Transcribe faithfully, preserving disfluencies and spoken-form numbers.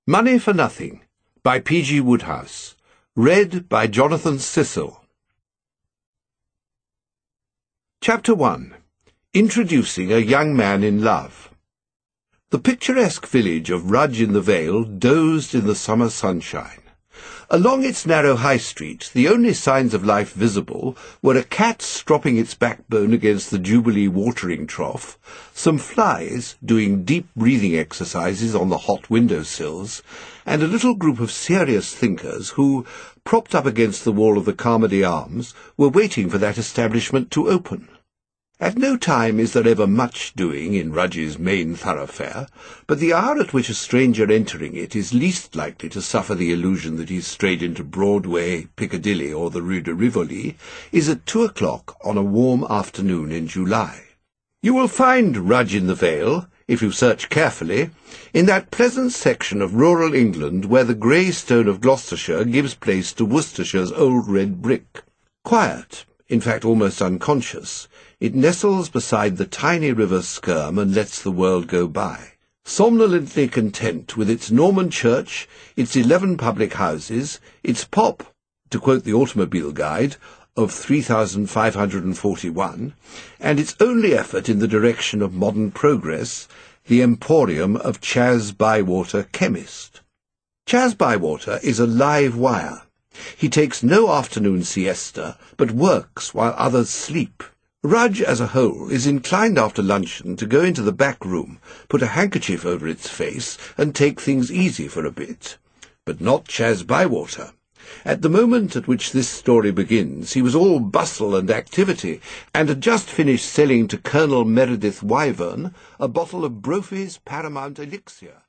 Money for Nothing by P G Wodehouse. Read by Jonathan Cecil. Chapter one. Introducing a Young Man in Love. The picturesque village of Rudge in the Vale dozed in the summer sunshine. Along its narrow high street, the only signs of life visible were a cat stropping its backbone against the Jubilee watering trough, some flies doing deep breathing exercises on the hot window-sills, and a little group of serious thinkers who, propped up against the wall of the Carmody Arms, were waiting for that establishment to open. At no time is there ever much doing in Rudge's main thoroughfare, but the hour at which a stranger entering it is least likely to suffer the illusion that he's strayed into Broadway, Piccadilly, or the Rue de Rivoli is at two o'clock on a warm afternoon in July. You will find Rudge in the Vale, if you search carefully, in that pleasant section of rural England where the grey stone of Gloucestershire gives place to Worcestershire's old red brick. Quiet, in fact almost unconscious, it nestles beside the tiny river Skirm and lets the world go by. Somnolently content with its Norman church, its eleven public houses, its pop, to quote the automobile guide, of three thousand five hundred forty-one, and its only effort in the direction of modern progress, the emporium of Chas Bywater, chemist. Chas Bywater is a live wire. He takes no afternoon siesta, but works while others sleep. Rudge, as a whole, is inclined after luncheon to go into the back room, put a handkerchief over its face, and take things easy for a bit. But not Chas Bywater. At the moment at which this story begins, he was all bustle and activity, and had just finished selling to Colonel Meredith Wyvern a bottle of Brophy's Paramount Elixir.